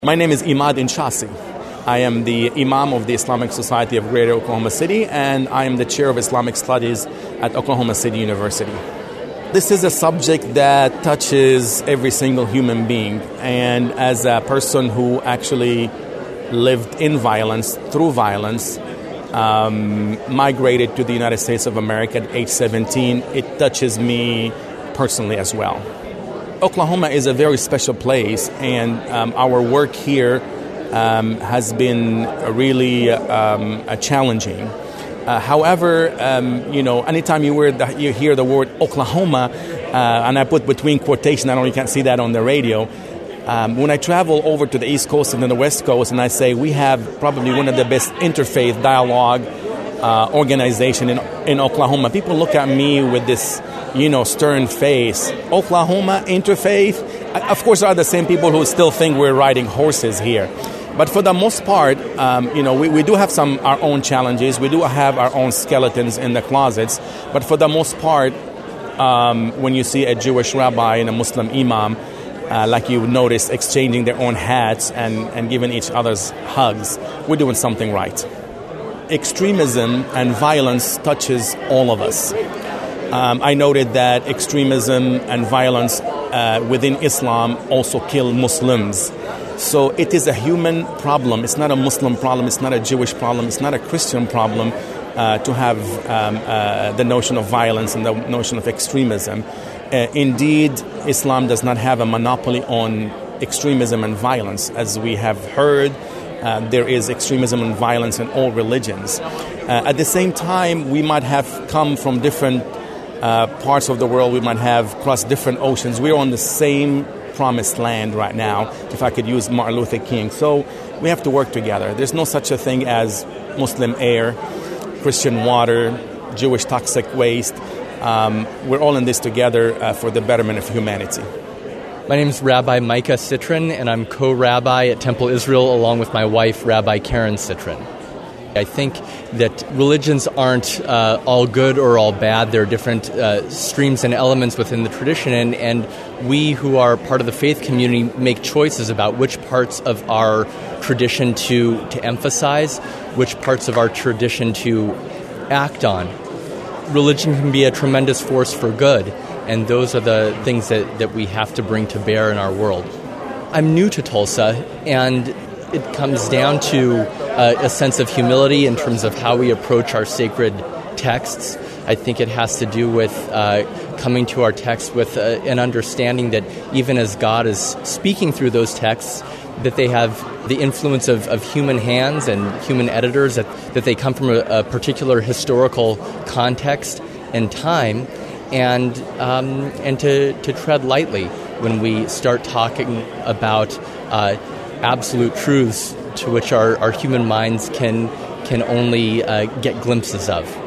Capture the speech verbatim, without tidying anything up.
My name is Imad Inchasi. I am the Imam of the Islamic Society of Greater Oklahoma City, and I am the Chair of Islamic Studies at Oklahoma City University. This is a subject that touches every single human being, and as a person who actually lived in violence, through violence, um, migrated to the United States of America at age seventeen, it touches me personally as well. Oklahoma is a very special place, and um, our work here um, has been really um, uh, challenging. Uh, however, um, you know, anytime you, hear the, you hear the word Oklahoma, uh, and I put between quotation, I know you can't see that on the radio, um, when I travel over to the East Coast and then the West Coast, and I say we have probably one of the best interfaith dialogue uh, organization in, in Oklahoma, people look at me with this, you know, stern face. Oklahoma, interfaith. Of course, there are the same people who still think we're riding horses here. But for the most part, um, you know, we, we do have some our own challenges. We do have our own skeletons in the closets. But for the most part, um, when you see a Jewish rabbi and a Muslim imam, uh, like you notice, exchanging their own hats and, and giving each other's hugs, we're doing something right. Extremism and violence touches all of us. Um, I noted that extremism and violence uh, within Islam also kill Muslims. So it is a human problem. It's not a Muslim problem. It's not a Jewish problem. It's not a Christian problem uh, to have um, uh, the notion of violence and the notion of extremism. Uh, indeed, Islam does not have a monopoly on extremism and violence. As we have heard, uh, there is extremism and violence in all religions. Uh, at the same time, we might have come from different Uh, parts of the world. We might have crossed different oceans. We're on the same promised land right now, if I could use Martin Luther King. So we have to work together. There's no such a thing as Muslim air, Christian water, Jewish toxic waste. Um, we're all in this together uh, for the betterment of humanity. My name is Rabbi Micah Citrin, and I'm co-rabbi at Temple Israel along with my wife, Rabbi Karen Citrin. I think that religions aren't uh, all good or all bad. There are different uh, streams and elements within the tradition, and, and we who are part of the faith community make choices about which parts of our tradition to, to emphasize, which parts of our tradition to act on. Religion can be a tremendous force for good, and those are the things that, that we have to bring to bear in our world. I'm new to Tulsa, and it comes down to uh, a sense of humility in terms of how we approach our sacred texts. I think it has to do with uh, coming to our texts with uh, an understanding that even as God is speaking through those texts, that they have the influence of, of human hands and human editors, that, that they come from a, a particular historical context and time, and um, and to, to tread lightly when we start talking about uh, absolute truths to which our, our human minds can can only uh, get glimpses of.